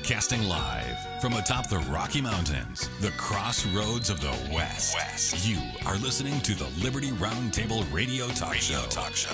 Broadcasting live from atop the Rocky Mountains, the crossroads of the West. You are listening to the Liberty Roundtable Radio Talk Show.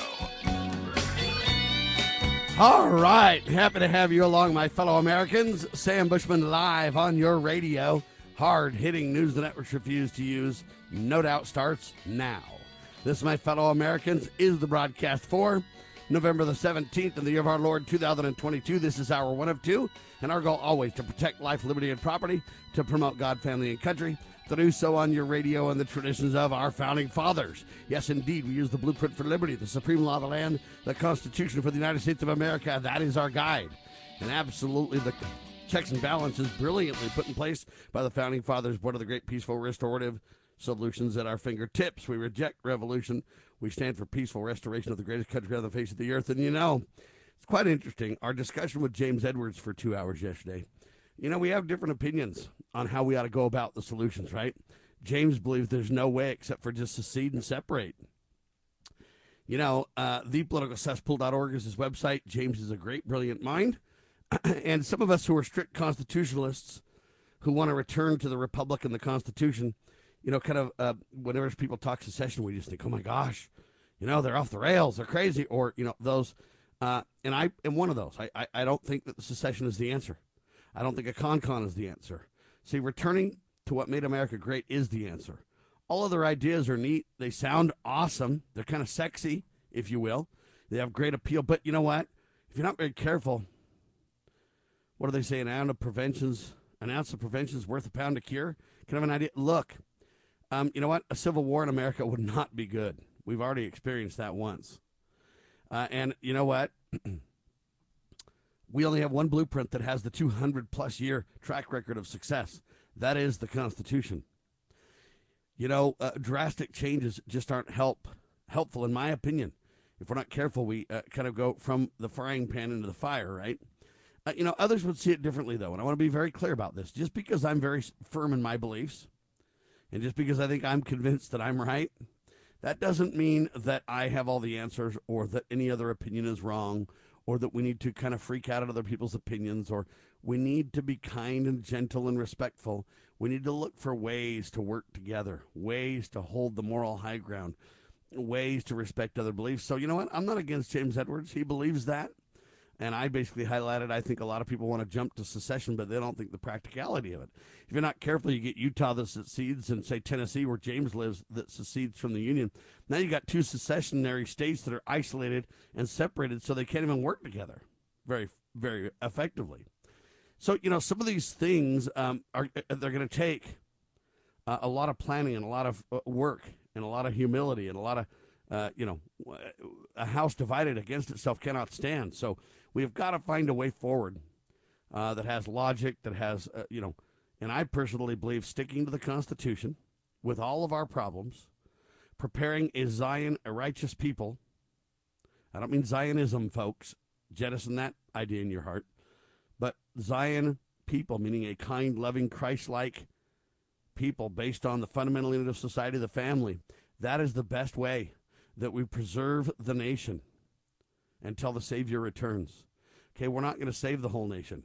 All right. Happy to have you along, my fellow Americans. Sam Bushman live on your radio. Hard-hitting news the networks refuse to use. No doubt starts now. This, my fellow Americans, is the broadcast for November the 17th in the year of our Lord 2022. This is hour 1 of 2, and our goal always to protect life, liberty, and property, to promote God, family, and country, to do so on your radio and the traditions of our founding fathers. Yes, indeed, we use the blueprint for liberty, the supreme law of the land, the Constitution for the United States of America. That is our guide. And absolutely the checks and balances brilliantly put in place by the founding fathers. What are the great peaceful restorative solutions at our fingertips? We reject revolution. We stand for peaceful restoration of the greatest country on the face of the earth. And, you know, it's quite interesting. Our discussion with James Edwards for 2 hours yesterday. You know, we have different opinions on how we ought to go about the solutions, right? James believes there's no way except for just secede and separate. You know, thepoliticalcesspool.org is his website. James is a great, brilliant mind. And some of us who are strict constitutionalists who want to return to the Republic and the Constitution, you know, kind of whenever people talk secession, we just think, oh, my gosh, you know, they're off the rails. They're crazy. Or, you know, those. And I am one of those. I don't think that the secession is the answer. I don't think a con is the answer. See, returning to what made America great is the answer. All other ideas are neat. They sound awesome. They're kind of sexy, if you will. They have great appeal. But you know what? If you're not very careful, what do they say? An ounce of prevention's worth a pound of cure. Kind of an idea. Look, you know what? A civil war in America would not be good. We've already experienced that once. And you know what? We only have one blueprint that has the 200-plus year track record of success. That is the Constitution. You know, drastic changes just aren't helpful, in my opinion. If we're not careful, we kind of go from the frying pan into the fire, right? You know, others would see it differently, though, and I want to be very clear about this. Just because I'm very firm in my beliefs, and just because I think I'm convinced that I'm right, that doesn't mean that I have all the answers or that any other opinion is wrong or that we need to kind of freak out at other people's opinions, or we need to be kind and gentle and respectful. We need to look for ways to work together, ways to hold the moral high ground, ways to respect other beliefs. So, you know what? I'm not against James Edwards. He believes that. And I basically highlighted, I think a lot of people want to jump to secession, but they don't think the practicality of it. If you're not careful, you get Utah that secedes and, say, Tennessee, where James lives, that secedes from the Union. Now you got two secessionary states that are isolated and separated, so they can't even work together very, very effectively. So, you know, some of these things they're going to take a lot of planning and a lot of work and a lot of humility and a lot of, you know, a house divided against itself cannot stand. So we've got to find a way forward that has logic, that has, you know, and I personally believe sticking to the Constitution with all of our problems, preparing a Zion, a righteous people. I don't mean Zionism, folks. Jettison that idea in your heart. But Zion people, meaning a kind, loving, Christ-like people based on the fundamental unit of society, the family. That is the best way that we preserve the nation until the Savior returns. Okay, we're not going to save the whole nation.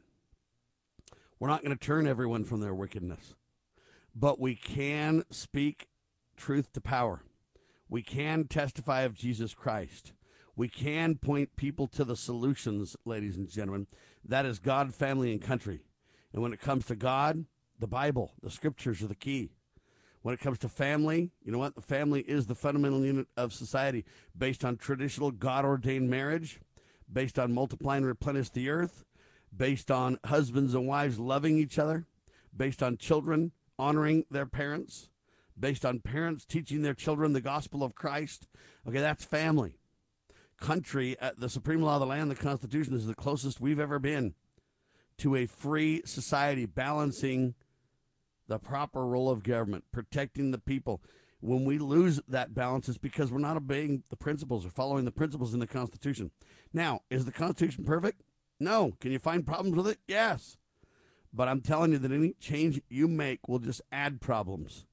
We're not going to turn everyone from their wickedness. But we can speak truth to power. We can testify of Jesus Christ. We can point people to the solutions, ladies and gentlemen. That is God, family, and country. And when it comes to God, the Bible, the Scriptures are the key. When it comes to family, you know what? The family is the fundamental unit of society based on traditional God-ordained marriage, based on multiply and replenish the earth, based on husbands and wives loving each other, based on children honoring their parents, based on parents teaching their children the gospel of Christ. Okay, that's family. Country, the supreme law of the land, the Constitution, is the closest we've ever been to a free society, balancing the proper role of government, protecting the people. When we lose that balance, it's because we're not obeying the principles or following the principles in the Constitution. Now, is the Constitution perfect? No. Can you find problems with it? Yes. But I'm telling you that any change you make will just add problems.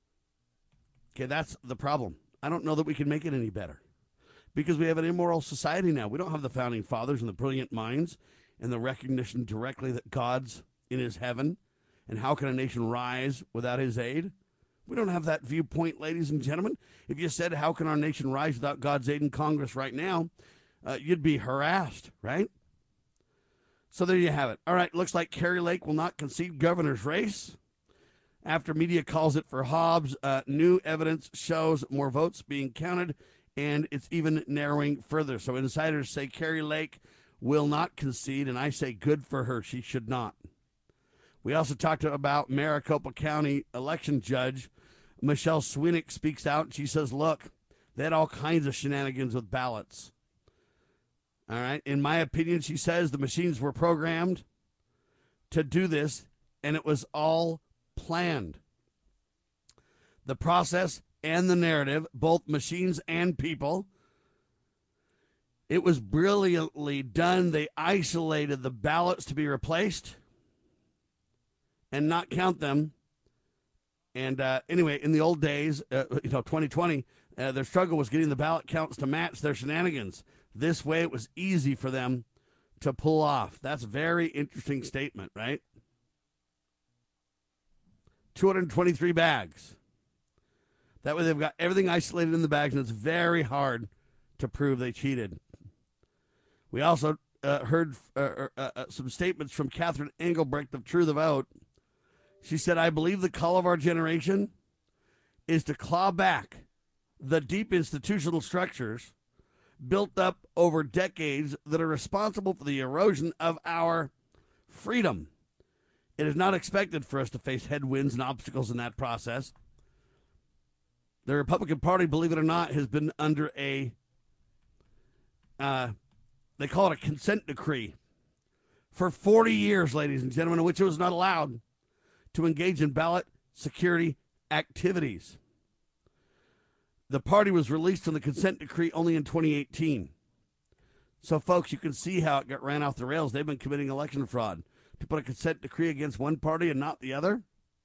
Okay, that's the problem. I don't know that we can make it any better because we have an immoral society now. We don't have the founding fathers and the brilliant minds and the recognition directly that God's in his heaven, and how can a nation rise without his aid? We don't have that viewpoint, ladies and gentlemen. If you said, how can our nation rise without God's aid in Congress right now, you'd be harassed, right? So there you have it. All right, looks like Kari Lake will not concede governor's race. After media calls it for Hobbs, new evidence shows more votes being counted, and it's even narrowing further. So insiders say Kari Lake will not concede, and I say good for her. She should not. We also talked about Maricopa County election judge Michelle Swinick speaks out, and she says, look, they had all kinds of shenanigans with ballots. All right. In my opinion, she says the machines were programmed to do this, and it was all planned. The process and the narrative, both machines and people, it was brilliantly done. They isolated the ballots to be replaced and not count them. And anyway, in the old days, 2020, their struggle was getting the ballot counts to match their shenanigans. This way, it was easy for them to pull off. That's a very interesting statement, right? 223 bags. That way, they've got everything isolated in the bags, and it's very hard to prove they cheated. We also heard some statements from Catherine Engelbrecht of True the Vote. She said, I believe the call of our generation is to claw back the deep institutional structures built up over decades that are responsible for the erosion of our freedom. It is not expected for us to face headwinds and obstacles in that process. The Republican Party, believe it or not, has been under they call it a consent decree for 40 years, ladies and gentlemen, in which it was not allowed to engage in ballot security activities. The party was released from the consent decree only in 2018. So, folks, you can see how it got ran off the rails. They've been committing election fraud. To put a consent decree against one party and not the other?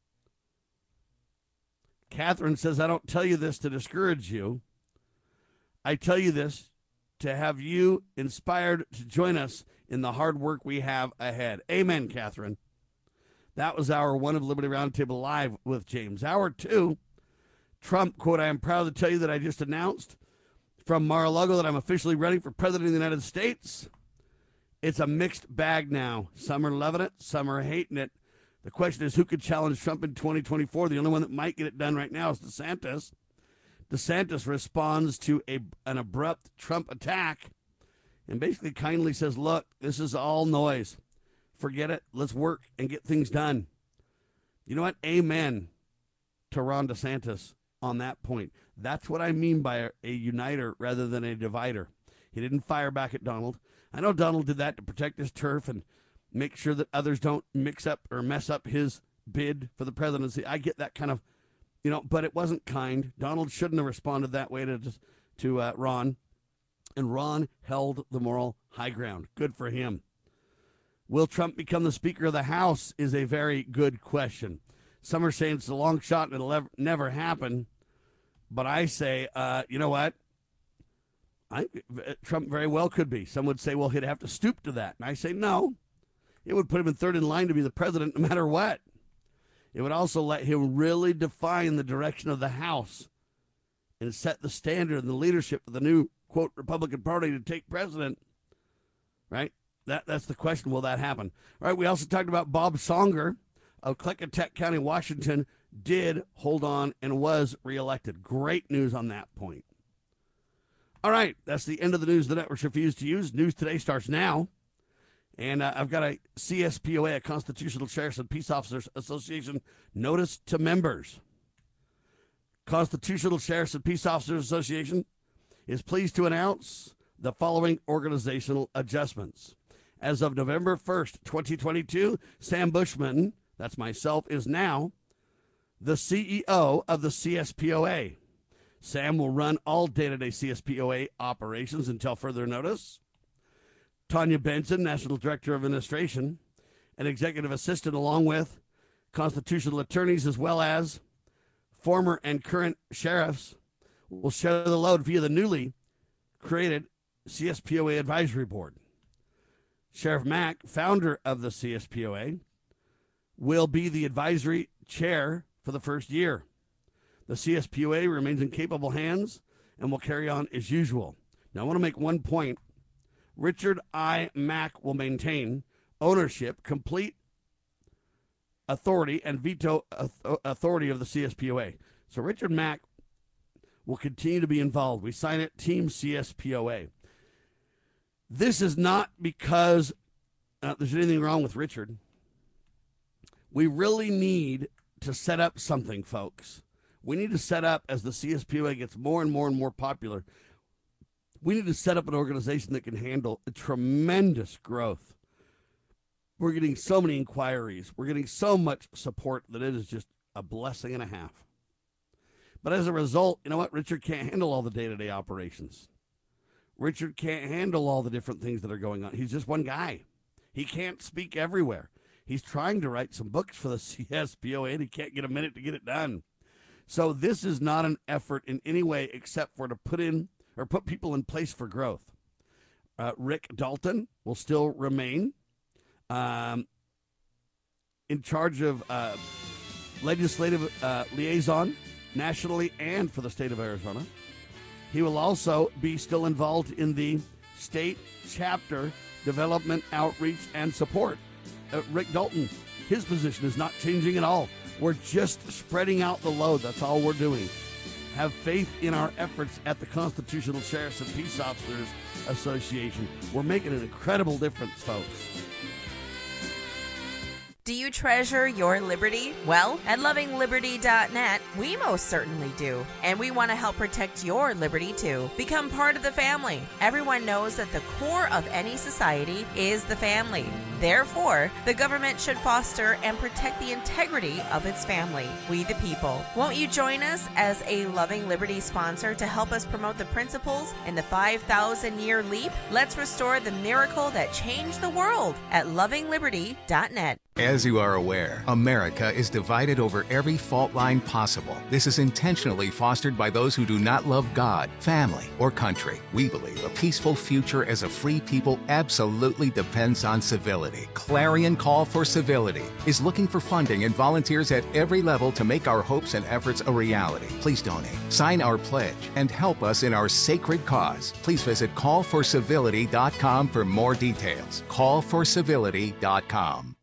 Catherine says, I don't tell you this to discourage you. I tell you this to have you inspired to join us in the hard work we have ahead. Amen, Catherine. That was hour one of Liberty Roundtable Live with James. Hour two, Trump, quote, I am proud to tell you that I just announced from Mar-a-Lago that I'm officially running for president of the United States. It's a mixed bag now. Some are loving it, some are hating it. The question is, who could challenge Trump in 2024? The only one that might get it done right now is DeSantis. DeSantis responds to an abrupt Trump attack and basically kindly says, look, this is all noise. Forget it. Let's work and get things done. You know what? Amen to Ron DeSantis on that point. That's what I mean by a uniter rather than a divider. He didn't fire back at Donald. I know Donald did that to protect his turf and make sure that others don't mix up or mess up his bid for the presidency. I get that kind of, but it wasn't kind. Donald shouldn't have responded that way to Ron. And Ron held the moral high ground. Good for him. Will Trump become the Speaker of the House is a very good question. Some are saying it's a long shot and it'll never happen. But I say, you know what? Trump very well could be. Some would say, well, he'd have to stoop to that. And I say, no. It would put him in third in line to be the president no matter what. It would also let him really define the direction of the House and set the standard and the leadership of the new, quote, Republican Party to take president. Right? That's the question. Will that happen? All right. We also talked about Bob Songer of Cleckatek County, Washington, did hold on and was reelected. Great news on that point. All right. That's the end of the news the networks refuse to use. News Today starts now. And I've got a CSPOA, a Constitutional Sheriffs and Peace Officers Association, notice to members. Constitutional Sheriffs and Peace Officers Association is pleased to announce the following organizational adjustments. As of November 1st, 2022, Sam Bushman, that's myself, is now the CEO of the CSPOA. Sam will run all day-to-day CSPOA operations until further notice. Tanya Benson, National Director of Administration, and Executive Assistant, along with constitutional attorneys as well as former and current sheriffs, will share the load via the newly created CSPOA Advisory Board. Sheriff Mack, founder of the CSPOA, will be the advisory chair for the first year. The CSPOA remains in capable hands and will carry on as usual. Now, I want to make one point. Richard I. Mack will maintain ownership, complete authority, and veto authority of the CSPOA. So Richard Mack will continue to be involved. We sign it, Team CSPOA. This is not because there's anything wrong with Richard. We really need to set up something, folks. We need to set up, as the CSPOA gets more and more and more popular, we need to set up an organization that can handle a tremendous growth. We're getting so many inquiries. We're getting so much support that it is just a blessing and a half. But as a result, you know what? Richard can't handle all the day-to-day operations. Richard can't handle all the different things that are going on. He's just one guy. He can't speak everywhere. He's trying to write some books for the CSPOA, and he can't get a minute to get it done. So this is not an effort in any way except for to put people in place for growth. Rick Dalton will still remain in charge of legislative liaison nationally and for the state of Arizona. He will also be still involved in the state chapter development, outreach, and support. Rick Dalton, his position is not changing at all. We're just spreading out the load. That's all we're doing. Have faith in our efforts at the Constitutional Sheriffs and Peace Officers Association. We're making an incredible difference, folks. Do you treasure your liberty? Well, at lovingliberty.net, we most certainly do. And we want to help protect your liberty too. Become part of the family. Everyone knows that the core of any society is the family. Therefore, the government should foster and protect the integrity of its family, we the people. Won't you join us as a Loving Liberty sponsor to help us promote the principles in the 5,000-year leap? Let's restore the miracle that changed the world at lovingliberty.net. As you are aware, America is divided over every fault line possible. This is intentionally fostered by those who do not love God, family, or country. We believe a peaceful future as a free people absolutely depends on civility. Clarion Call for Civility is looking for funding and volunteers at every level to make our hopes and efforts a reality. Please donate, sign our pledge, and help us in our sacred cause. Please visit callforcivility.com for more details. Callforcivility.com.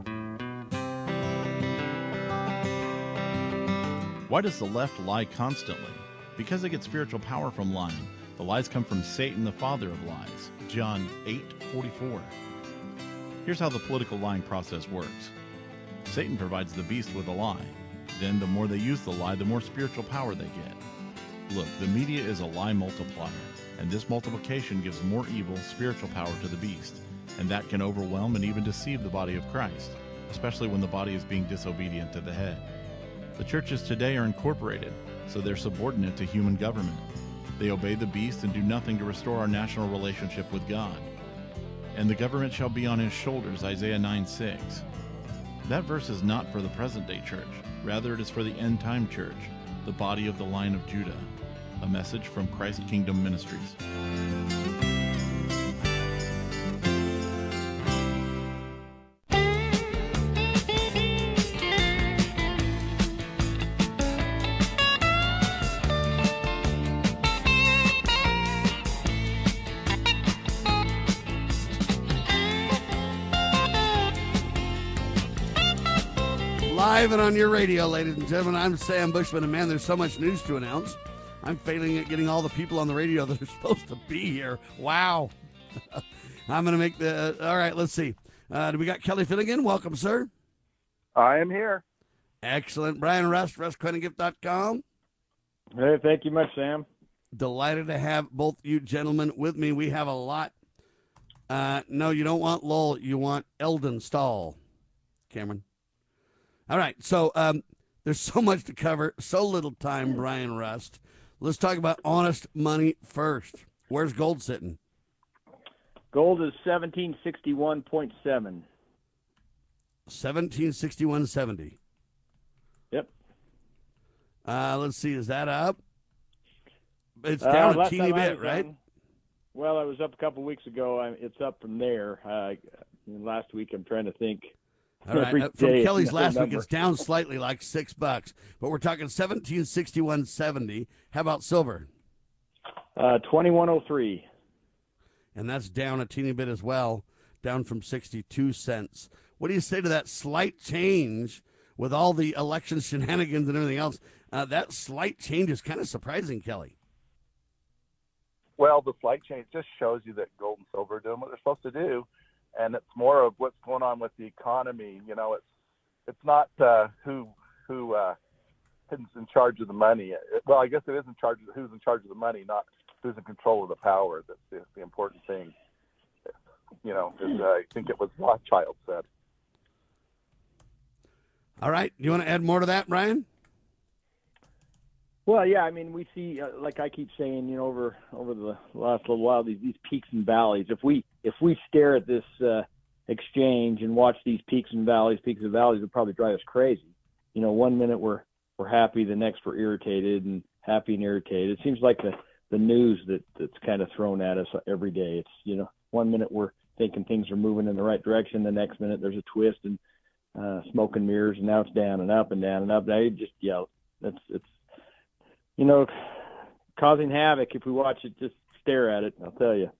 Why does the left lie constantly? Because they get spiritual power from lying. The lies come from Satan, the father of lies. John 8:44. Here's how the political lying process works. Satan provides the beast with a lie. Then the more they use the lie, the more spiritual power they get. Look, the media is a lie multiplier, and this multiplication gives more evil spiritual power to the beast, and that can overwhelm and even deceive the body of Christ, especially when the body is being disobedient to the head. The churches today are incorporated, so they're subordinate to human government. They obey the beast and do nothing to restore our national relationship with God. And the government shall be on his shoulders, Isaiah 9:6. That verse is not for the present-day church. Rather, it is for the end-time church, the body of the line of Judah. A message from Christ Kingdom Ministries. Live and on your radio, ladies and gentlemen, I'm Sam Bushman, and man, there's so much news to announce. I'm failing at getting all the people on the radio that are supposed to be here. Wow. I'm going to make the... all right, let's see. Do we got Kelly Finnegan? Welcome, sir. I am here. Excellent. Brian Rust, rustcoinandgift.com. Hey, thank you much, Sam. Delighted to have both you gentlemen with me. We have a lot. No, you don't want Lowell. You want Eldon Stahl, Cameron. All right, so there's so much to cover, so little time, Brian Rust. Let's talk about honest money first. Where's gold sitting? Gold is 1761.7. 1761.70. Yep. Let's see, is that up? It's down a teeny bit, right? Well, I was up a couple of weeks ago. It's up from there. Last week, I'm trying to think. All right. From Kelly's last week, it's down slightly, like $6, but we're talking 1761.70. How about silver? 2103. And that's down a teeny bit as well, down from 62 cents. What do you say to that slight change with all the election shenanigans and everything else? That slight change is kind of surprising, Kelly. Well, the slight change just shows you that gold and silver are doing what they're supposed to do, and it's more of what's going on with the economy. You know, it's not who's in charge of the money. Well, I guess it is who's in charge of the money, not who's in control of the power. That's the important thing. You know, as I think it was Rothschild said. All right. You want to add more to that, Brian? Well, yeah, I mean, we see, like I keep saying, you know, over the last little while, these peaks and valleys. If we stare at this exchange and watch these peaks and valleys, it'll probably drive us crazy. You know, one minute we're happy, the next we're irritated, and happy and irritated. It seems like the news that's kind of thrown at us every day. It's, you know, one minute we're thinking things are moving in the right direction, the next minute there's a twist and smoke and mirrors, and now it's down and up and down and up. Now it's you know, causing havoc if we watch it, just stare at it, I'll tell you.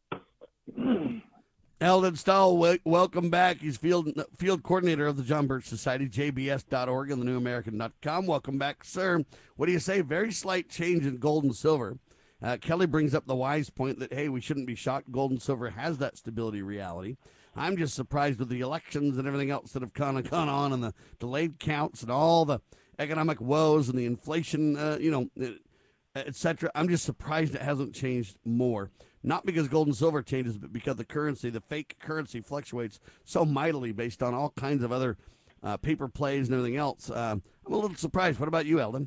Eldon Stahl, welcome back. He's field coordinator of the John Birch Society, jbs.org and thenewamerican.com. Welcome back, sir. What do you say? Very slight change in gold and silver. Kelly brings up the wise point that, hey, we shouldn't be shocked. Gold and silver has that stability reality. I'm just surprised with the elections and everything else that have gone on and the delayed counts and all the economic woes and the inflation, et cetera. I'm just surprised it hasn't changed more. Not because gold and silver changes, but because the fake currency fluctuates so mightily based on all kinds of other paper plays and everything else. I'm a little surprised. What about you, Eldon?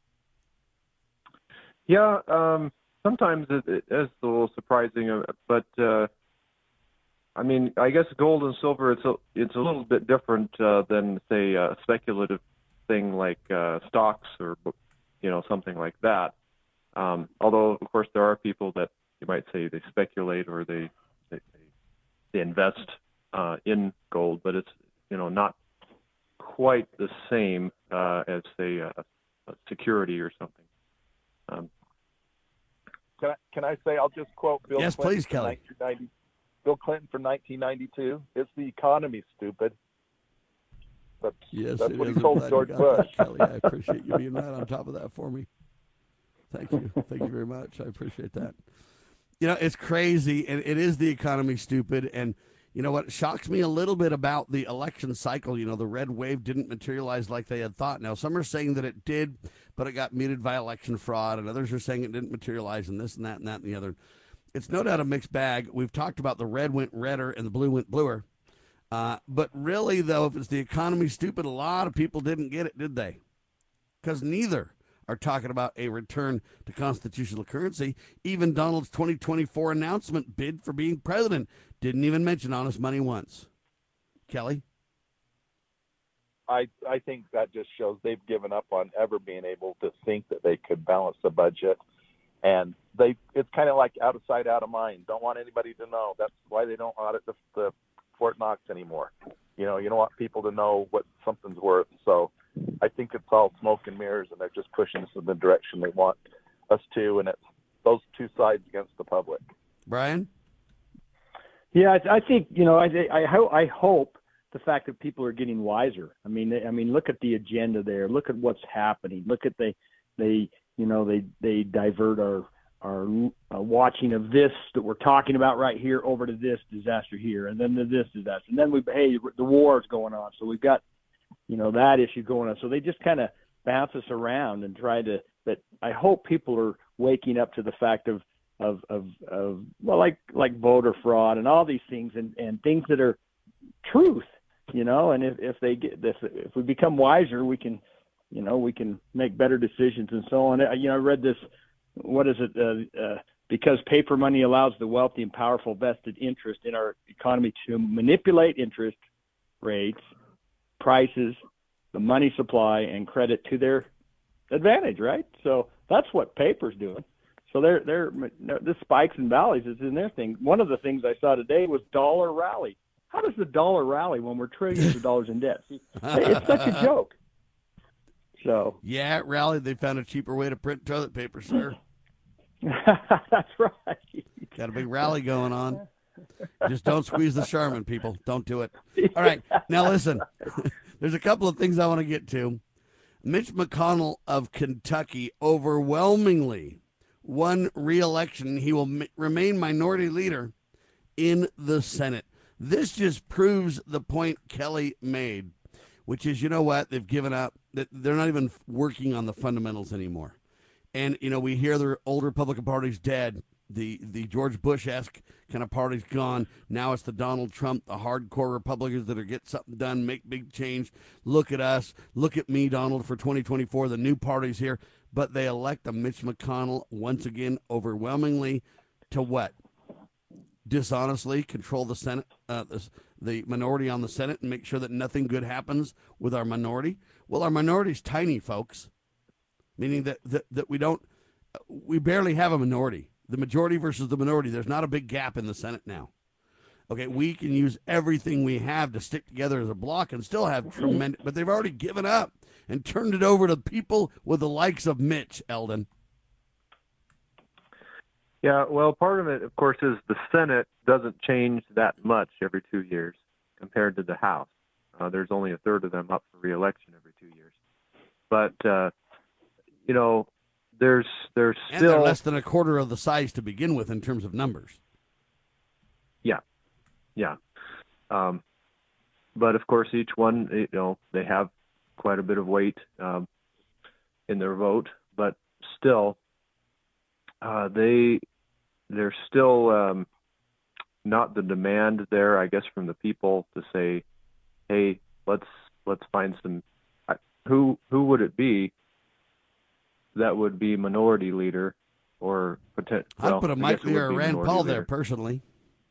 Yeah, sometimes it is a little surprising, but I mean, I guess gold and silver, it's a little bit different than, say, a speculative thing like stocks or, you know, something like that. Although, of course, there are people that you might say they speculate or they invest in gold, but it's, you know, not quite the same as, say, a security or something. Can I say, I'll just quote Bill Yes, Clinton please, Kelly. Bill Clinton from 1992. It's the economy, stupid. That's what he told George Bush. Kelly, I appreciate you being right on top of that for me. Thank you. Thank you very much. I appreciate that. You know, it's crazy, and it is the economy, stupid. And you know what shocks me a little bit about the election cycle? You know, the red wave didn't materialize like they had thought. Now, some are saying that it did, but it got muted by election fraud, and others are saying it didn't materialize and this and that and that and the other. It's no doubt a mixed bag. We've talked about the red went redder and the blue went bluer. But really, though, if it's the economy, stupid, a lot of people didn't get it, did they? Because neither are talking about a return to constitutional currency. Even Donald's 2024 announcement bid for being president didn't even mention honest money once. Kelly? I think that just shows they've given up on ever being able to think that they could balance the budget. And it's kind of like out of sight, out of mind. Don't want anybody to know. That's why they don't audit the Fort Knox anymore. You know, you don't want people to know what something's worth. So I think it's all smoke and mirrors, and they're just pushing us in the direction they want us to, and it's those two sides against the public. Brian? Yeah, I think, you know, I hope the fact that people are getting wiser. I mean, look at the agenda there. Look at what's happening. Look at they divert our watching of this that we're talking about right here over to this disaster here, and then to this disaster, and then the war is going on, so we've got, you know, that issue going on. So they just kind of bounce us around and try to. But I hope people are waking up to the fact of well, like voter fraud and all these things and things that are truth, you know. And if we become wiser, we can, you know, we can make better decisions and so on. You know, I read this. What is it? Because paper money allows the wealthy and powerful vested interest in our economy to manipulate interest rates, prices, the money supply, and credit to their advantage, right? So that's what paper's doing. So this spikes and valleys is in their thing. One of the things I saw today was dollar rally. How does the dollar rally when we're trillions of dollars in debt? See, it's such a joke. So yeah, it rallied. They found a cheaper way to print toilet paper, sir. That's right. Got a big rally going on. Just don't squeeze the Charmin, people. Don't do it. All right. Now, listen, there's a couple of things I want to get to. Mitch McConnell of Kentucky overwhelmingly won re-election. He will remain minority leader in the Senate. This just proves the point Kelly made, which is, you know what? They've given up. That they're not even working on the fundamentals anymore. And, you know, we hear the old Republican Party's dead. The George Bush-esque kind of party's gone. Now it's the Donald Trump, the hardcore Republicans that are get something done, make big change. Look at us. Look at me, Donald, for 2024. The new party's here. But they elect a Mitch McConnell once again overwhelmingly to what? Dishonestly control the Senate, the minority on the Senate, and make sure that nothing good happens with our minority. Well, our minority's tiny, folks, meaning that we barely have a minority. The majority versus the minority, there's not a big gap in the Senate now. Okay, we can use everything we have to stick together as a block and still have tremendous, but they've already given up and turned it over to people with the likes of Mitch, Eldon. Yeah, well, part of it, of course, is the Senate doesn't change that much every 2 years compared to the House. There's only a third of them up for re-election every 2 years. But, you know, there's still... And they're less than a quarter of the size to begin with in terms of numbers. Yeah. But, of course, each one, you know, they have quite a bit of weight in their vote. But still, there's still not the demand there, I guess, from the people to say, hey, let's find some... Who would it be that would be minority leader or potential? I'd put a Mike Lee or a Rand Paul there personally.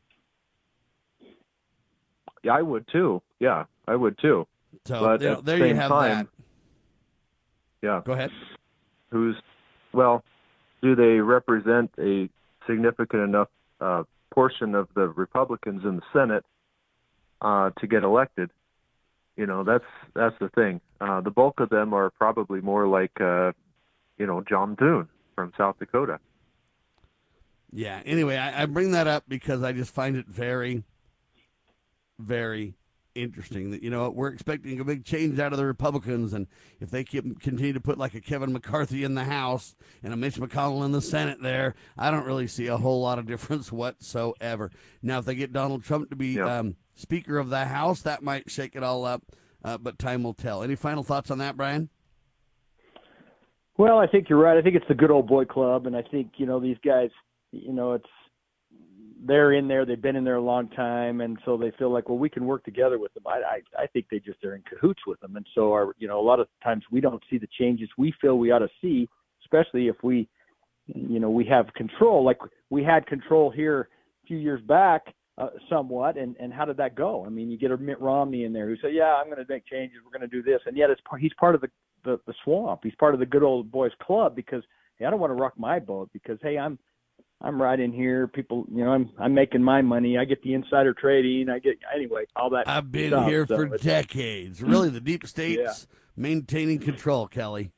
Yeah, I would too. Yeah, I would too. So but there you have that. Yeah. Go ahead. Do they represent a significant enough portion of the Republicans in the Senate to get elected? You know, that's the thing. The bulk of them are probably more like, John Thune from South Dakota. Yeah. Anyway, I bring that up because I just find it very, very interesting that, you know, we're expecting a big change out of the Republicans, and if they continue to put like a Kevin McCarthy in the House and a Mitch McConnell in the Senate there, I don't really see a whole lot of difference whatsoever. Now, if they get Donald Trump to be Speaker of the House, that might shake it all up, but time will tell. Any final thoughts on that, Brian? Well, I think you're right. I think it's the good old boy club, and I think, you know, these guys, you know, they're in there. They've been in there a long time, and so they feel like, well, we can work together with them. I think they just are in cahoots with them, and so a lot of times we don't see the changes we feel we ought to see, especially if we have control. Like we had control here a few years back, somewhat, and how did that go? I mean, you get a Mitt Romney in there who said, yeah, I'm going to make changes. We're going to do this, and yet he's part of the swamp. He's part of the good old boys club because, hey, I don't want to rock my boat because, hey, I'm right in here. People, you know, I'm making my money. I get the insider trading. Anyway, all that. I've been here for decades. Really, the deep state's maintaining control, Kelly.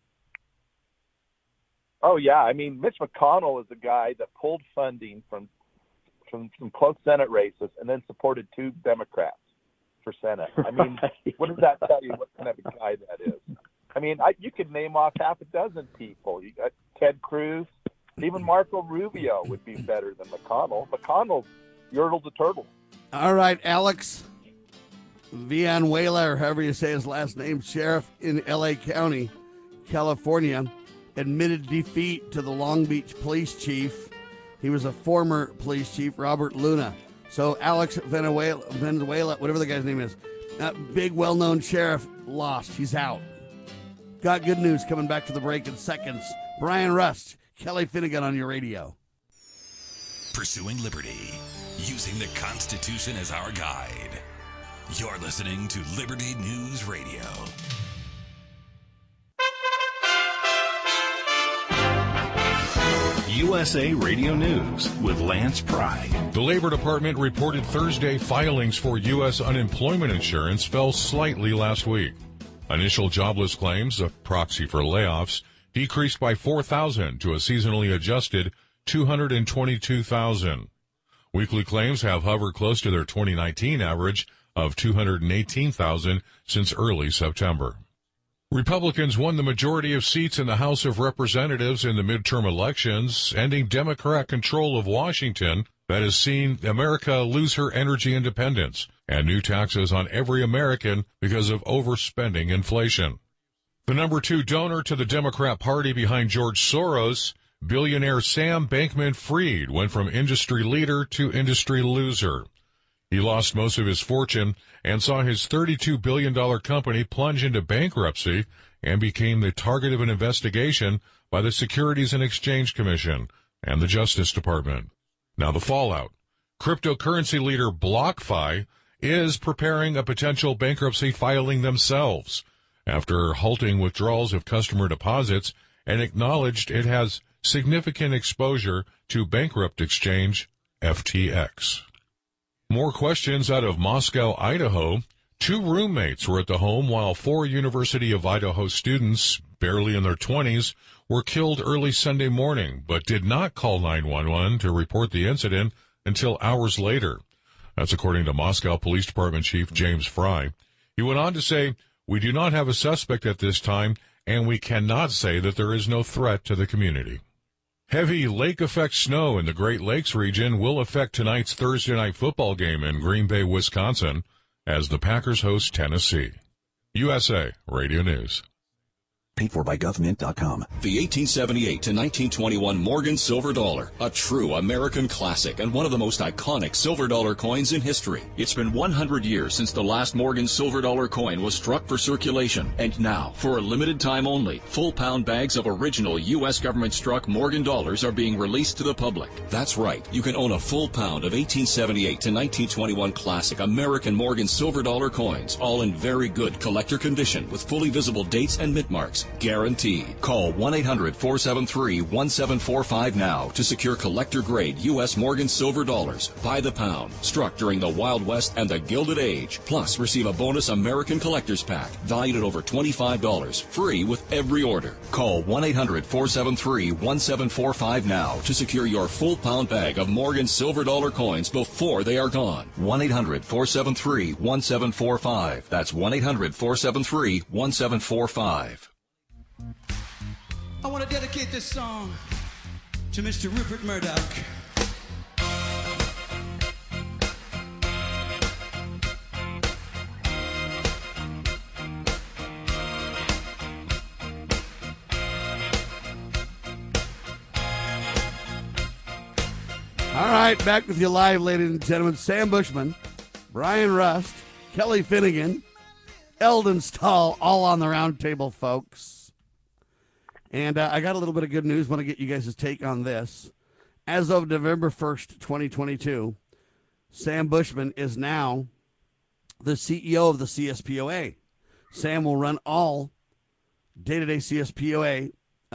Oh yeah, I mean, Mitch McConnell is the guy that pulled funding from some close Senate races and then supported 2 Democrats for Senate. I mean, what does that tell you? What kind of a guy that is? I mean, you could name off half a dozen people. You got Ted Cruz. Even Marco Rubio would be better than McConnell. McConnell yurtled the turtle. All right, Alex Villanueva, or however you say his last name, sheriff in L.A. County, California, admitted defeat to the Long Beach police chief. He was a former police chief, Robert Luna. So Alex Venezuela, whatever the guy's name is, big well-known sheriff, lost. He's out. Got good news coming back to the break in seconds. Brian Rust, Kelly Finnegan on your radio. Pursuing liberty, using the Constitution as our guide. You're listening to Liberty News Radio. USA Radio News with Lance Pry. The Labor Department reported Thursday filings for U.S. unemployment insurance fell slightly last week. Initial jobless claims, a proxy for layoffs, decreased by 4,000 to a seasonally adjusted 222,000. Weekly claims have hovered close to their 2019 average of 218,000 since early September. Republicans won the majority of seats in the House of Representatives in the midterm elections, ending Democrat control of Washington that has seen America lose her energy independence and new taxes on every American because of overspending inflation. The number 2 donor to the Democrat Party behind George Soros, billionaire Sam Bankman-Fried, went from industry leader to industry loser. He lost most of his fortune and saw his $32 billion company plunge into bankruptcy and became the target of an investigation by the Securities and Exchange Commission and the Justice Department. Now the fallout. Cryptocurrency leader BlockFi is preparing a potential bankruptcy filing themselves after halting withdrawals of customer deposits and acknowledged it has significant exposure to bankrupt exchange FTX. More questions out of Moscow, Idaho. 2 roommates were at the home while 4 University of Idaho students, barely in their 20s, were killed early Sunday morning, but did not call 911 to report the incident until hours later. That's according to Moscow Police Department Chief James Fry. He went on to say, "We do not have a suspect at this time, and we cannot say that there is no threat to the community." Heavy lake-effect snow in the Great Lakes region will affect tonight's Thursday night football game in Green Bay, Wisconsin, as the Packers host Tennessee. USA Radio News. Paid for by government.com. The 1878 to 1921 Morgan Silver Dollar, a true American classic and one of the most iconic silver dollar coins in history. It's been 100 years since the last Morgan Silver Dollar coin was struck for circulation, and now, for a limited time only, full pound bags of original U.S. government-struck Morgan dollars are being released to the public. That's right, you can own a full pound of 1878 to 1921 classic American Morgan Silver Dollar coins, all in very good collector condition with fully visible dates and mint marks. Guaranteed. Call 1-800-473-1745 now to secure collector-grade U.S. Morgan Silver Dollars by the pound, struck during the Wild West and the Gilded Age. Plus, receive a bonus American Collector's Pack valued at over $25, free with every order. Call 1-800-473-1745 now to secure your full pound bag of Morgan Silver Dollar coins before they are gone. 1-800-473-1745. That's 1-800-473-1745. I want to dedicate this song to Mr. Rupert Murdoch. All right, back with you live, ladies and gentlemen. Sam Bushman, Brian Rust, Kelly Finnegan, Eldon Stahl, all on the round table, folks. And I got a little bit of good news. Want to get you guys' take on this. As of November 1st, 2022, Sam Bushman is now the CEO of the CSPOA. Sam will run all day-to-day CSPOA,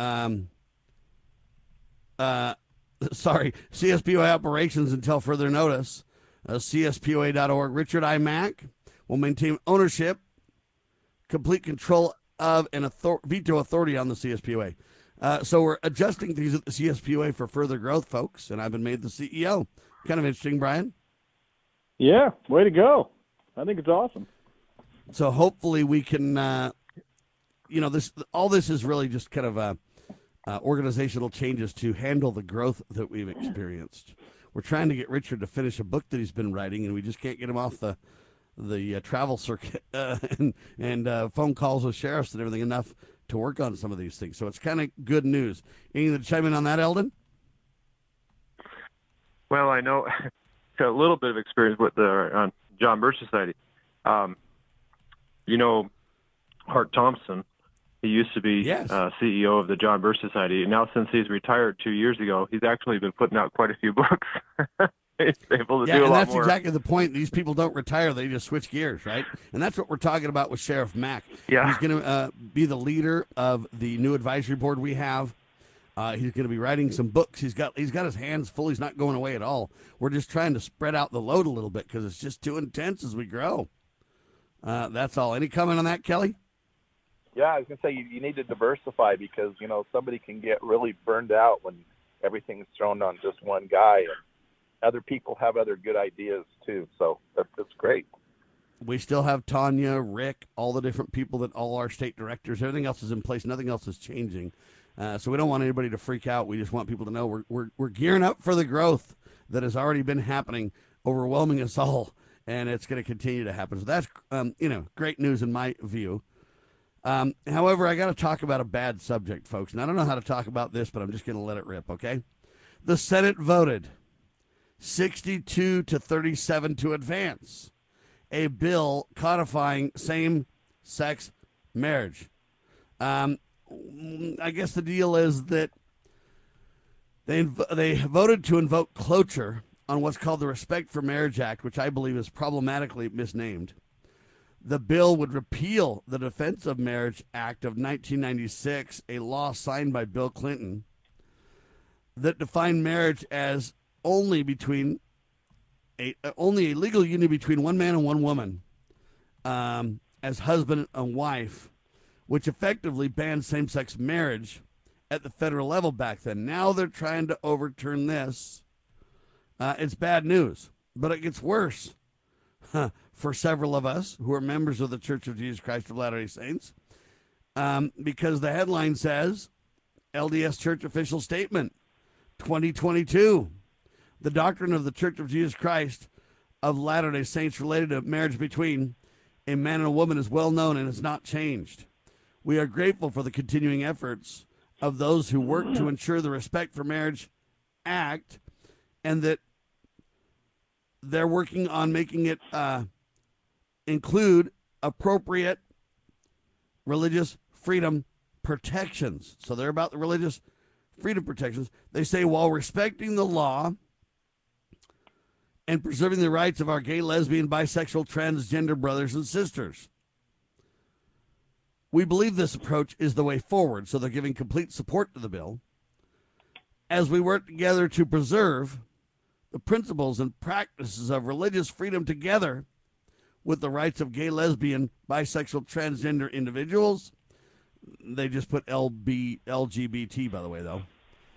CSPOA operations until further notice. CSPOA.org. Richard I. Mack will maintain ownership, complete control of and veto authority on the CSPOA. So we're adjusting things at the CSPOA for further growth, folks, and I've been made the CEO. Kind of interesting, Brian. Yeah, way to go. I think it's awesome. So hopefully we can, all this is really just kind of organizational changes to handle the growth that we've experienced. We're trying to get Richard to finish a book that he's been writing, and we just can't get him off the travel circuit and phone calls with sheriffs and everything enough to work on some of these things. So it's kind of good news. Anything to chime in on that, Eldon? Well, I know got a little bit of experience with the John Birch Society. Hart Thompson, he used to be CEO of the John Birch Society. And now since he's retired 2 years ago, he's actually been putting out quite a few books. He's able to do a lot more. And that's exactly the point. These people don't retire. They just switch gears, right? And that's what we're talking about with Sheriff Mack. Yeah. He's going to be the leader of the new advisory board we have. He's going to be writing some books. He's got his hands full. He's not going away at all. We're just trying to spread out the load a little bit because it's just too intense as we grow. That's all. Any comment on that, Kelly? Yeah, I was going to say you need to diversify because, somebody can get really burned out when everything's thrown on just one guy. And other people have other good ideas, too. So that's great. We still have Tanya, Rick, all the different people that all our state directors, everything else is in place. Nothing else is changing. So we don't want anybody to freak out. We just want people to know we're gearing up for the growth that has already been happening, overwhelming us all, and it's going to continue to happen. So that's, great news in my view. However, I got to talk about a bad subject, folks. And I don't know how to talk about this, but I'm just going to let it rip, okay? The Senate voted 62-37 to advance a bill codifying same-sex marriage. I guess the deal is that they voted to invoke cloture on what's called the Respect for Marriage Act, which I believe is problematically misnamed. The bill would repeal the Defense of Marriage Act of 1996, a law signed by Bill Clinton that defined marriage as only a legal union between one man and one woman as husband and wife, which effectively banned same-sex marriage at the federal level back then. Now they're trying to overturn this. It's bad news, but it gets worse for several of us who are members of the Church of Jesus Christ of Latter-day Saints, because the headline says, LDS Church Official Statement, 2022. The doctrine of the Church of Jesus Christ of Latter-day Saints related to marriage between a man and a woman is well known and has not changed. We are grateful for the continuing efforts of those who work to ensure the Respect for Marriage Act, and that they're working on making it include appropriate religious freedom protections. So they're about the religious freedom protections. They say, while respecting the law and preserving the rights of our gay, lesbian, bisexual, transgender brothers and sisters. We believe this approach is the way forward, so they're giving complete support to the bill as we work together to preserve the principles and practices of religious freedom together with the rights of gay, lesbian, bisexual, transgender individuals. They just put LGBT, by the way, though.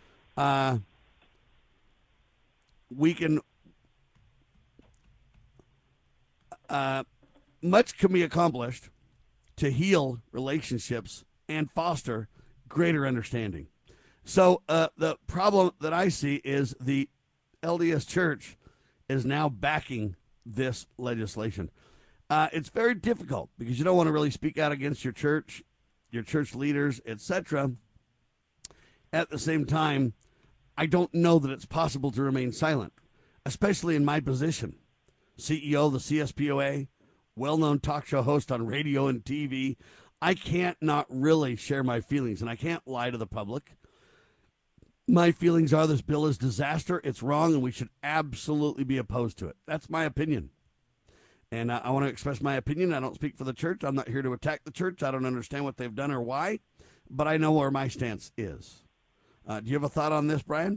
Much can be accomplished to heal relationships and foster greater understanding. So the problem that I see is the LDS Church is now backing this legislation. It's very difficult because you don't want to really speak out against your church leaders, etc. At the same time, I don't know that it's possible to remain silent, especially in my position. CEO of the CSPOA, well-known talk show host on radio and TV. I can't not really share my feelings, and I can't lie to the public. My feelings are this bill is disaster, it's wrong, and we should absolutely be opposed to it. That's my opinion. And I want to express my opinion. I don't speak for the church. I'm not here to attack the church. I don't understand what they've done or why, but I know where my stance is. Do you have a thought on this, Brian?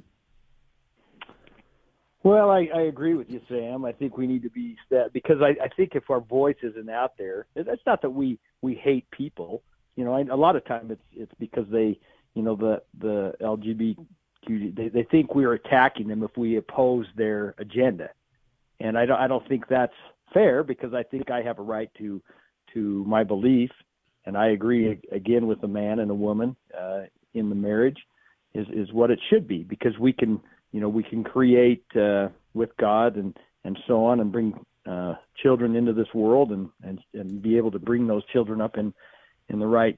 Well, I agree with you, Sam. I think we need to be because I think if our voice isn't out there, it's not that we hate people. A lot of time it's because they, the LGBTQ, they think we're attacking them if we oppose their agenda, and I don't think that's fair, because I think I have a right to my belief, and I agree again with a man and a woman in the marriage is what it should be, because we can create with God and so on, and bring children into this world and be able to bring those children up in the right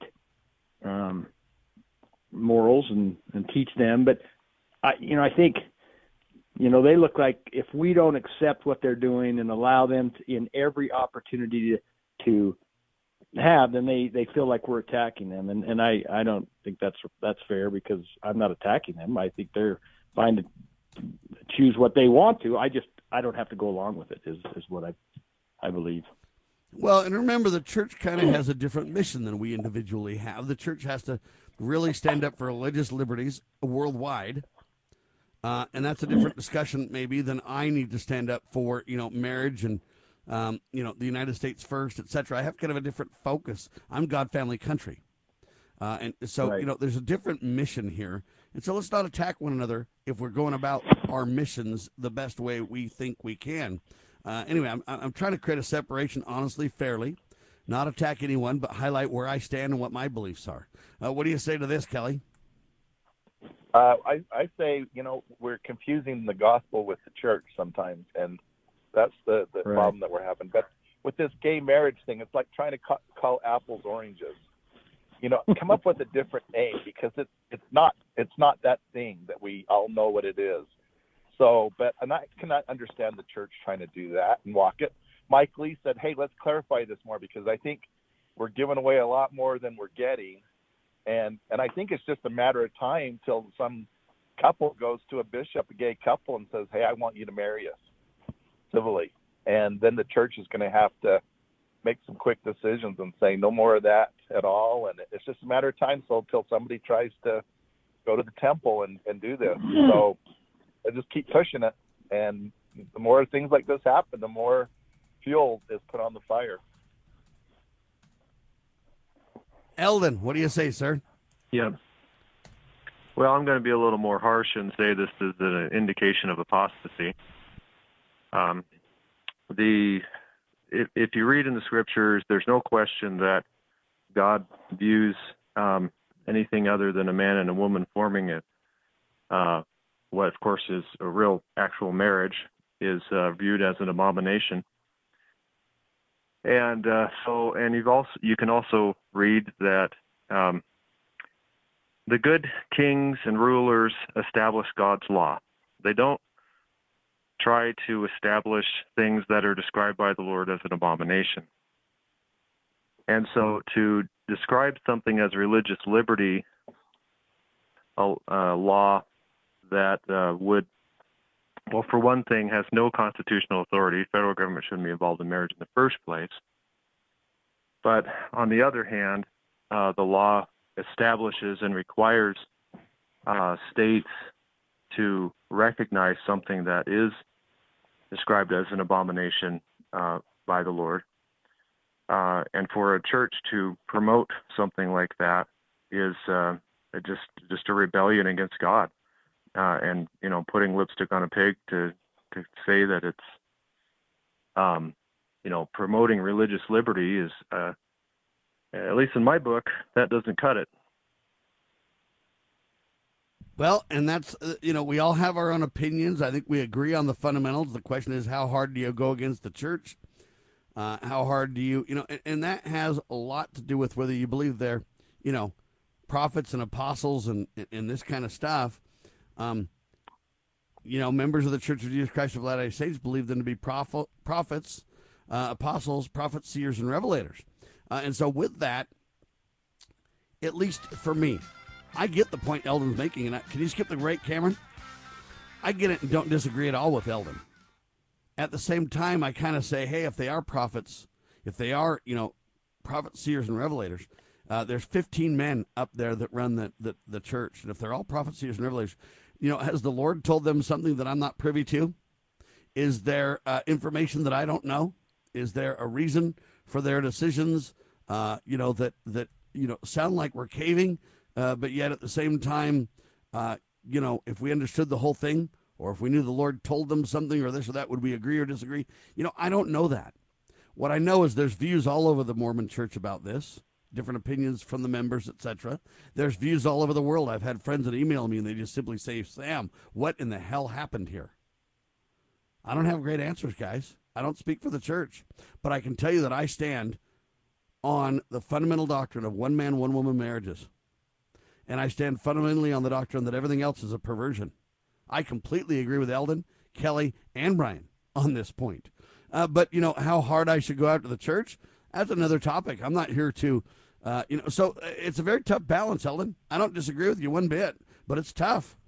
morals and teach them. But I think they look like, if we don't accept what they're doing and allow them in every opportunity to have, then they feel like we're attacking them, and I don't think that's fair, because I'm not attacking them. I think they're fine to choose what they want to. I don't have to go along with it, is what I believe. Well, and remember, the church kind of has a different mission than we individually have. The church has to really stand up for religious liberties worldwide. And that's a different discussion maybe than I need to stand up for, marriage and, the United States first, et cetera. I have kind of a different focus. I'm God, family, country. And so, Right. there's a different mission here. And so let's not attack one another if we're going about our missions the best way we think we can. Anyway, I'm trying to create a separation, honestly, fairly, not attack anyone, but highlight where I stand and what my beliefs are. What do you say to this, Kelly? I say, we're confusing the gospel with the church sometimes, and that's the Right. problem that we're having. But with this gay marriage thing, it's like trying to call apples oranges. Come up with a different name, because it's not that thing that we all know what it is. So, and I cannot understand the church trying to do that and walk it. Mike Lee said, hey, let's clarify this more, because I think we're giving away a lot more than we're getting. And I think it's just a matter of time till some couple goes to a bishop, a gay couple, and says, hey, I want you to marry us civilly. And then the church is going to have to make some quick decisions and say no more of that at all. And it's just a matter of time until somebody tries to go to the temple and do this. So I just keep pushing it. And the more things like this happen, the more fuel is put on the fire. Eldon, what do you say, sir? Yeah. Well, I'm going to be a little more harsh and say this is an indication of apostasy. If you read in the scriptures, there's no question that God views anything other than a man and a woman forming it, what of course is a real actual marriage, is viewed as an abomination. And you can also read that the good kings and rulers establish God's law. They don't try to establish things that are described by the Lord as an abomination. And so to describe something as religious liberty, a law that would, well, for one thing, has no constitutional authority. Federal government shouldn't be involved in marriage in the first place. But on the other hand, the law establishes and requires states to recognize something that is described as an abomination by the Lord. And for a church to promote something like that is just a rebellion against God. And, putting lipstick on a pig to say that it's, promoting religious liberty is, at least in my book, that doesn't cut it. Well, and that's, we all have our own opinions. I think we agree on the fundamentals. The question is, how hard do you go against the church? How hard do you, and that has a lot to do with whether you believe they're, prophets and apostles and this kind of stuff. Members of the Church of Jesus Christ of Latter-day Saints believe them to be prophets, apostles, prophets, seers, and revelators. And so with that, at least for me, I get the point Eldon's making. And can you skip the break, Cameron? I get it and don't disagree at all with Eldon. At the same time, I kind of say, hey, if they are prophets, if they are, prophets, seers, and revelators, there's 15 men up there that run the church. And if they're all prophets, seers, and revelators, has the Lord told them something that I'm not privy to? Is there information that I don't know? Is there a reason for their decisions, that sound like we're caving, but yet at the same time, if we understood the whole thing, or if we knew the Lord told them something or this or that, would we agree or disagree? I don't know that. What I know is there's views all over the Mormon church about this, different opinions from the members, etc. There's views all over the world. I've had friends that email me and they just simply say, Sam, what in the hell happened here? I don't have great answers, guys. I don't speak for the church, but I can tell you that I stand on the fundamental doctrine of one man, one woman marriages. And I stand fundamentally on the doctrine that everything else is a perversion. I completely agree with Eldon, Kelly, and Brian on this point. But, how hard I should go after the church, that's another topic. I'm not here to, so it's a very tough balance, Eldon. I don't disagree with you one bit, but it's tough.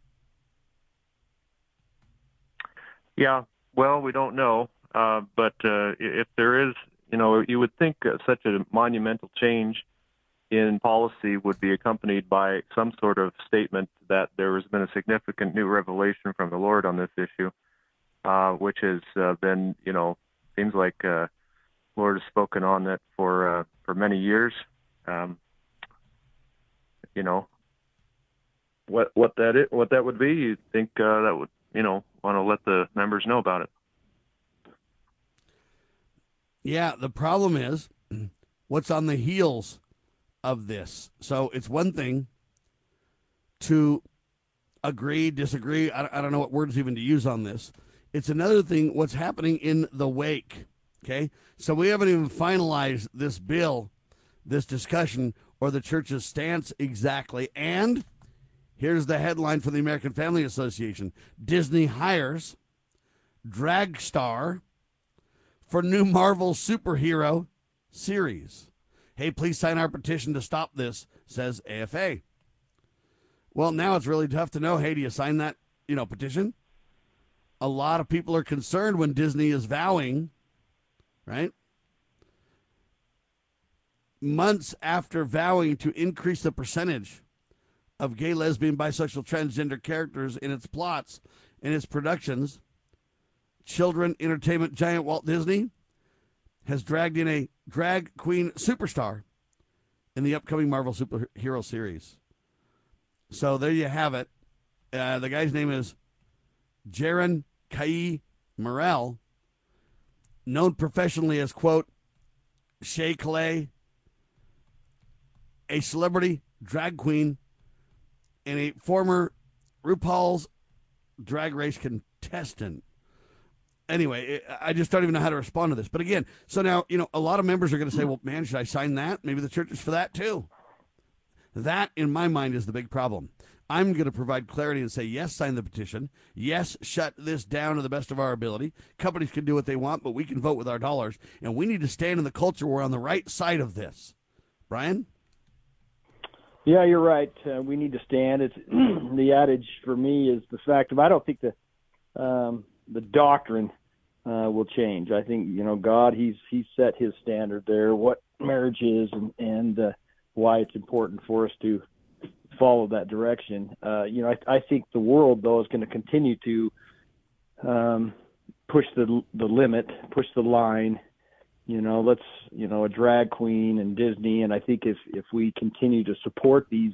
Yeah, well, we don't know. But if there is, you would think such a monumental change in policy would be accompanied by some sort of statement that there has been a significant new revelation from the Lord on this issue, which has been, seems like Lord has spoken on it for many years. What that would be? You think that would want to let the members know about it? Yeah, the problem is what's on the heels of this. So it's one thing to agree, disagree. I don't know what words even to use on this. It's another thing what's happening in the wake. Okay, so we haven't even finalized this bill, this discussion, or the church's stance exactly. And here's the headline for the American Family Association. Disney hires drag star for new Marvel superhero series. Hey, please sign our petition to stop this, says AFA. Well, now it's really tough to know, hey, do you sign that, petition? A lot of people are concerned when Disney is vowing, right? Months after vowing to increase the percentage of gay, lesbian, bisexual, transgender characters in its plots and its productions, children entertainment giant Walt Disney has dragged in a drag queen superstar in the upcoming Marvel superhero series. So there you have it. The guy's name is Jaron Kai Morrell, known professionally as, quote, Shea Clay, a celebrity drag queen and a former RuPaul's Drag Race contestant. Anyway, I just don't even know how to respond to this. But again, so now, a lot of members are going to say, well, man, should I sign that? Maybe the church is for that too. That, in my mind, is the big problem. I'm going to provide clarity and say, yes, sign the petition. Yes, shut this down to the best of our ability. Companies can do what they want, but we can vote with our dollars. And we need to stand in the culture. We're on the right side of this. Brian? Yeah, you're right. We need to stand. It's the adage for me is the fact of I don't think the doctrine will change. I think God He's set His standard there, what marriage is, and why it's important for us to follow that direction. I think the world though is going to continue to push the limit, push the line. A drag queen and Disney, and I think if we continue to support these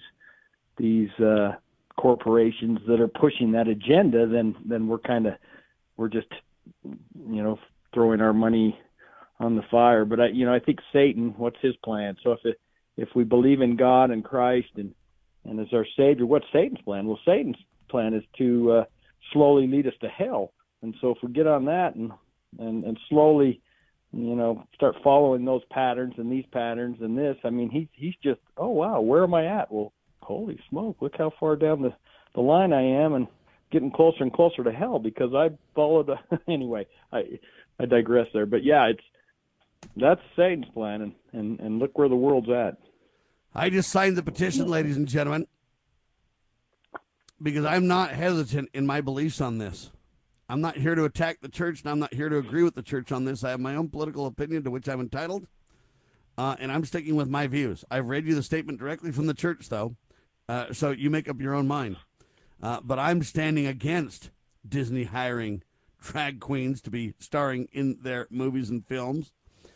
corporations that are pushing that agenda, then we're just throwing our money on the fire. But I think Satan, what's his plan? So if we believe in God and Christ and as our Savior, what's Satan's plan? Well, Satan's plan is to slowly lead us to hell. And so if we get on that and slowly start following those patterns and these patterns and this, he's just, oh, wow, where am I at? Well, holy smoke, look how far down the line I am and getting closer and closer to hell because I followed anyway, I digress there. But yeah, that's Satan's plan and look where the world's at. I just signed the petition, ladies and gentlemen, because I'm not hesitant in my beliefs on this. I'm not here to attack the church, and I'm not here to agree with the church on this. I have my own political opinion to which I'm entitled, and I'm sticking with my views. I've read you the statement directly from the church, though, so you make up your own mind. But I'm standing against Disney hiring drag queens to be starring in their movies and films.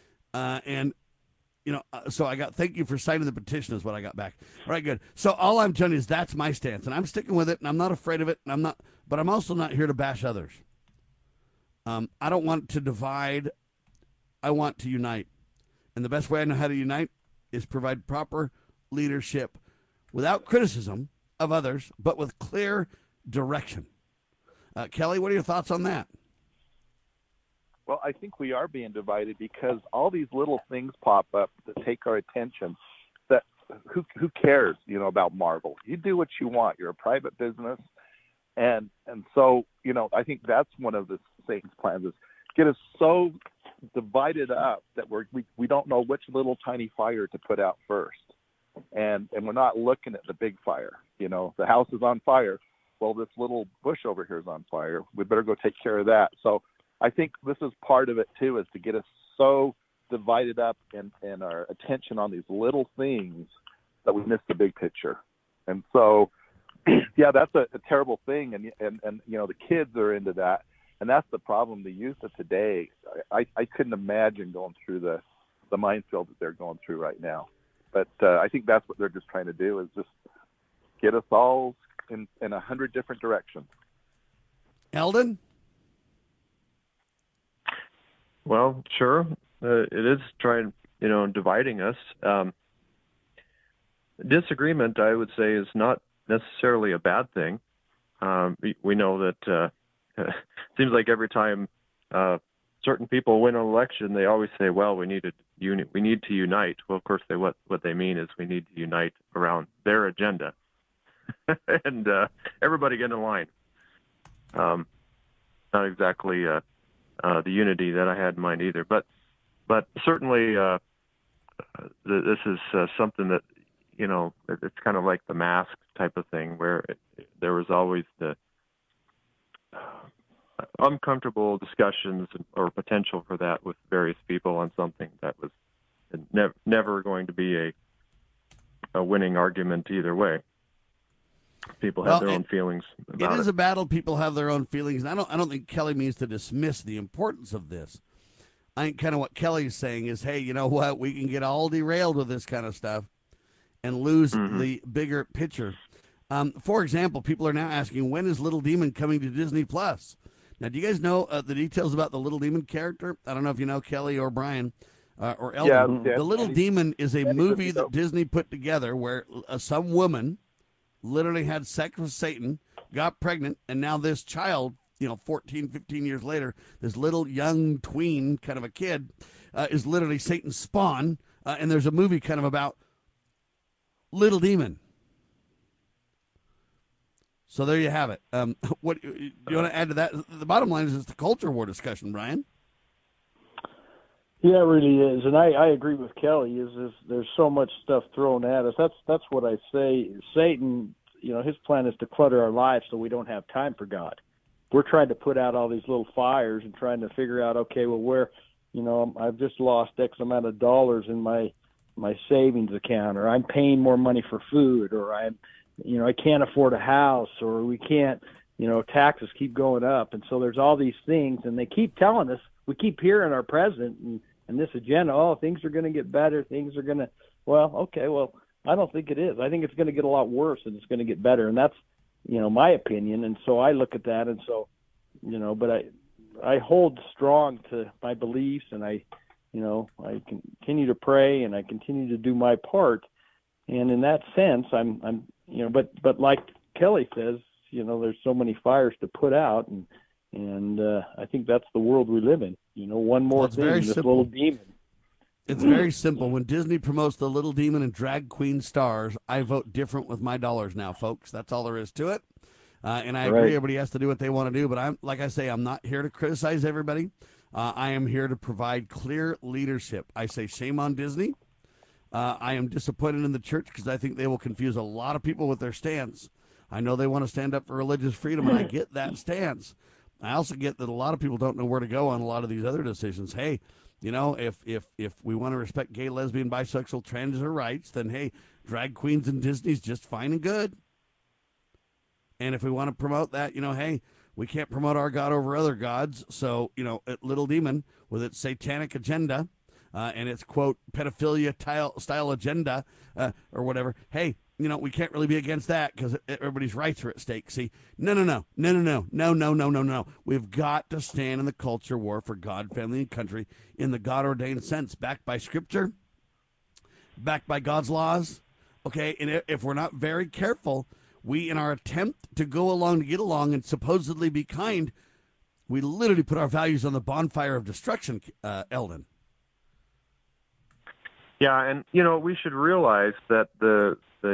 So I got, thank you for signing the petition is what I got back. All right, good. So all I'm telling you is that's my stance, and I'm sticking with it, and I'm not afraid of it, but I'm also not here to bash others. I don't want to divide. I want to unite. And the best way I know how to unite is provide proper leadership without criticism of others, but with clear direction. Kelly, what are your thoughts on that? Well, I think we are being divided because all these little things pop up that take our attention. That who cares, about Marvel? You do what you want. You're a private business, and so I think that's one of the Satan's plans is get us so divided up that we don't know which little tiny fire to put out first, and we're not looking at the big fire. The house is on fire. Well, this little bush over here is on fire. We better go take care of that. So I think this is part of it too, is to get us so divided up and our attention on these little things that we miss the big picture. And so, yeah, that's a terrible thing. And you know, the kids are into that. And that's the problem. The youth of today, I couldn't imagine going through the minefield that they're going through right now. But I think that's what they're just trying to do, is just get us all in 100 different directions. Eldon? Well, sure. It is trying, dividing us. Disagreement, I would say, is not necessarily a bad thing. We know that it seems like every time certain people win an election, they always say, well, we need to unite. Well, of course, what they mean is we need to unite around their agenda. And everybody get in line. Not exactly the unity that I had in mind either. But certainly this is something that, it's kind of like the mask type of thing, where there was always the uncomfortable discussions or potential for that with various people on something that was never going to be a winning argument either way. People have their own feelings about it. It is a battle. People have their own feelings. And I don't think Kelly means to dismiss the importance of this. I think kind of what Kelly's saying is, hey, you know what? We can get all derailed with this kind of stuff and lose the bigger picture. For example, people are now asking, when is Little Demon coming to Disney Plus? Now, do you guys know the details about the Little Demon character? I don't know if you know, Kelly or Brian or Eldon. Yeah, the Little Demon is a movie that Disney put together where some woman literally had sex with Satan, got pregnant, and now this child, 14, 15 years later, this little young tween kind of a kid is literally Satan's spawn, and there's a movie kind of about Little Demon. So there you have it. What do you want to add to that? The bottom line is it's the culture war discussion, Brian. Yeah, it really is, and I agree with Kelly. Is there's so much stuff thrown at us. That's what I say. Satan, his plan is to clutter our lives so we don't have time for God. We're trying to put out all these little fires and trying to figure out, okay, well, where, I've just lost X amount of dollars in my savings account, or I'm paying more money for food, or I can't afford a house, or we can't, taxes keep going up. And so there's all these things, and they keep telling us, we keep hearing our president and this agenda, things are going to get better, things are going to, I don't think it is. I think it's going to get a lot worse and it's going to get better. And that's, my opinion. And so I look at that, and so, but I hold strong to my beliefs, and I continue to pray, and I continue to do my part. And in that sense, I'm but like Kelly says, there's so many fires to put out, and I think that's the world we live in. One more thing, this Little Demon. It's very simple. When Disney promotes the Little Demon and drag queen stars, I vote different with my dollars now, folks. That's all there is to it. And I agree, everybody has to do what they want to do. But I'm not here to criticize everybody. I am here to provide clear leadership. I say shame on Disney. I am disappointed in the church because I think they will confuse a lot of people with their stance. I know they want to stand up for religious freedom, and I get that stance. I also get that a lot of people don't know where to go on a lot of these other decisions. Hey, if we want to respect gay, lesbian, bisexual, transgender rights, then, hey, drag queens and Disney's just fine and good. And if we want to promote that, hey, we can't promote our God over other gods. So, at Little Demon, with its satanic agenda and its, quote, pedophilia style agenda or whatever, hey, we can't really be against that because everybody's rights are at stake. See, no. We've got to stand in the culture war for God, family, and country in the God-ordained sense, backed by Scripture, backed by God's laws. Okay, and if we're not very careful, we, in our attempt to go along, to get along, and supposedly be kind, we literally put our values on the bonfire of destruction, Eldon. Yeah, and we should realize that the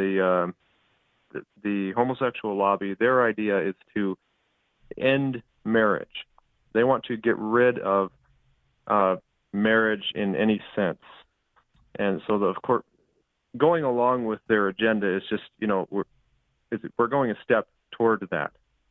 homosexual lobby, their idea is to end marriage. They want to get rid of marriage in any sense, and so of course, going along with their agenda is just we're going a step toward that.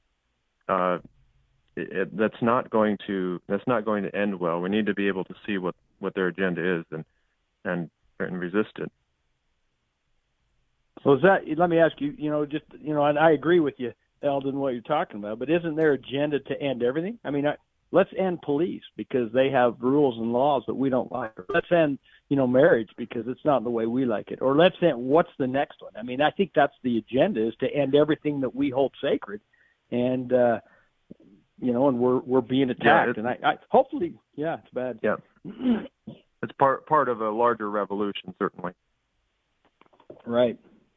That's not going to end well. We need to be able to see what their agenda is and resist it. So let me ask you, and I agree with you, Eldon, what you're talking about, but isn't their agenda to end everything? I mean, let's end police because they have rules and laws that we don't like. Or let's end, marriage because it's not the way we like it. Or let's end, what's the next one? I mean, I think that's the agenda, is to end everything that we hold sacred. And, and we're being attacked. And I hopefully, it's bad. Yeah. It's part of a larger revolution, certainly. Right.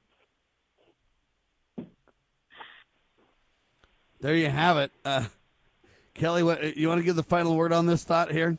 There you have it. Kelly, you want to give the final word on this thought here?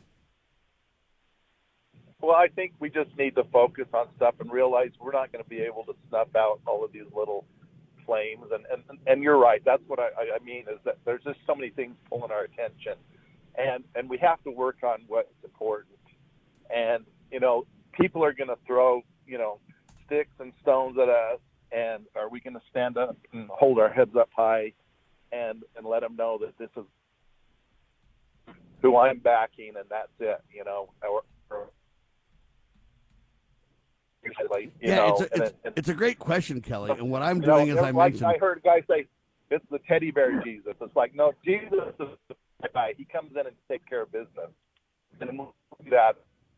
Well, I think we just need to focus on stuff and realize we're not going to be able to snuff out all of these little flames. And you're right. That's what I mean, is that there's just so many things pulling our attention. And we have to work on what's important. And, people are going to throw, sticks and stones at us. And are we going to stand up and hold our heads up high and let them know that this is who I'm backing, and that's it, It's a great question, Kelly. And what I'm doing is I mentioned. I heard a guy say it's the teddy bear Jesus. It's like, no, Jesus is the guy. He comes in and takes care of business. And we'll do that.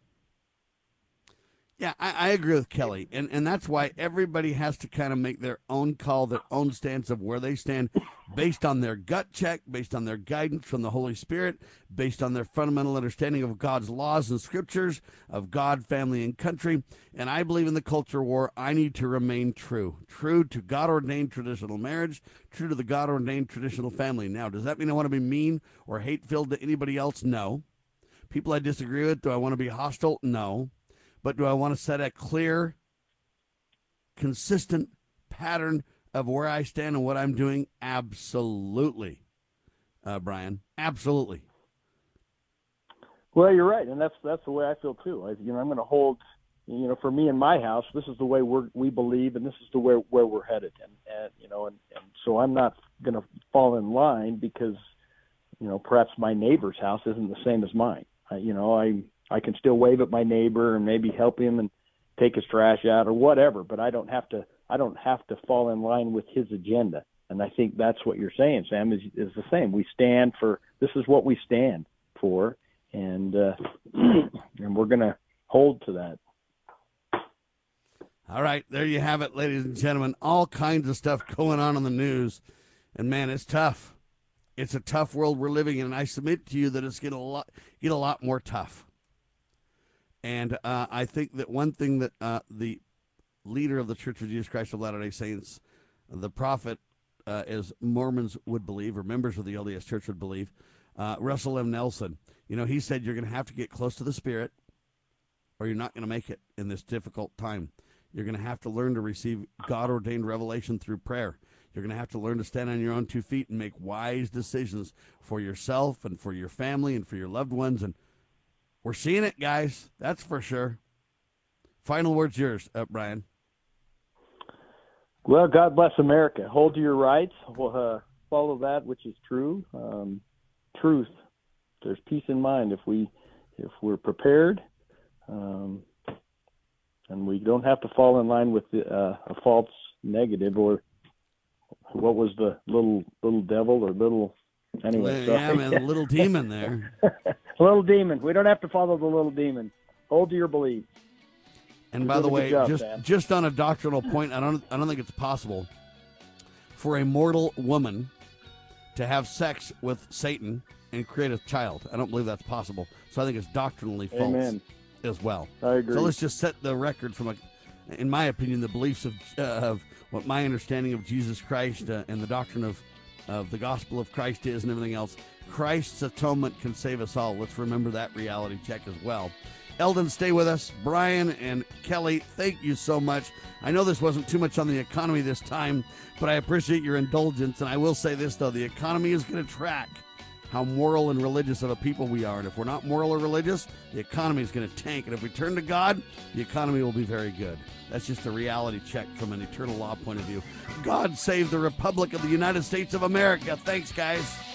Yeah, I agree with Kelly, and that's why everybody has to kind of make their own call, their own stance of where they stand, based on their gut check, based on their guidance from the Holy Spirit, based on their fundamental understanding of God's laws and scriptures, of God, family, and country. And I believe in the culture war. I need to remain true to God-ordained traditional marriage, true to the God-ordained traditional family. Now, does that mean I want to be mean or hate-filled to anybody else? No. People I disagree with, do I want to be hostile? No. But do I want to set a clear, consistent pattern of where I stand and what I'm doing? Absolutely, Brian. Absolutely. Well, you're right, and that's the way I feel too. I'm going to hold, for me in my house, this is the way we believe, and this is the way where we're headed, and so I'm not going to fall in line because, perhaps my neighbor's house isn't the same as mine. I can still wave at my neighbor and maybe help him and take his trash out or whatever, but I don't have to fall in line with his agenda. And I think that's what you're saying, Sam, is the same. We stand for, this is what we stand for, and we're going to hold to that. All right, there you have it, ladies and gentlemen. All kinds of stuff going on in the news, and man, it's tough. It's a tough world we're living in, and I submit to you that it's going to get a lot more tough. And I think that one thing that the leader of the Church of Jesus Christ of Latter-day Saints, the prophet, as Mormons would believe, or members of the LDS Church would believe, Russell M. Nelson, he said you're going to have to get close to the Spirit or you're not going to make it in this difficult time. You're going to have to learn to receive God-ordained revelation through prayer. You're going to have to learn to stand on your own 2 feet and make wise decisions for yourself and for your family and for your loved ones. And we're seeing it, guys. That's for sure. Final words yours, Brian. Well, God bless America. Hold to your rights. Follow that which is true. Truth. There's peace in mind if we're prepared, and we don't have to fall in line with a false negative, or what was the little devil or little. Anyway, yeah, man, a little demon there. Little demon. We don't have to follow the little demon. Hold to your beliefs. And by the way, just on a doctrinal point, I don't think it's possible for a mortal woman to have sex with Satan and create a child. I don't believe that's possible. So I think it's doctrinally false as well. I agree. So let's just set the record from, in my opinion, the beliefs of what my understanding of Jesus Christ and the doctrine of the gospel of Christ is and everything else. Christ's atonement can save us all. Let's remember that reality check as well. Eldon, stay with us. Brian and Kelly, thank you so much. I know this wasn't too much on the economy this time, but I appreciate your indulgence. And I will say this, though. The economy is going to track how moral and religious of a people we are. And if we're not moral or religious, the economy is going to tank. And if we turn to God, the economy will be very good. That's just a reality check from an eternal law point of view. God save the Republic of the United States of America. Thanks, guys.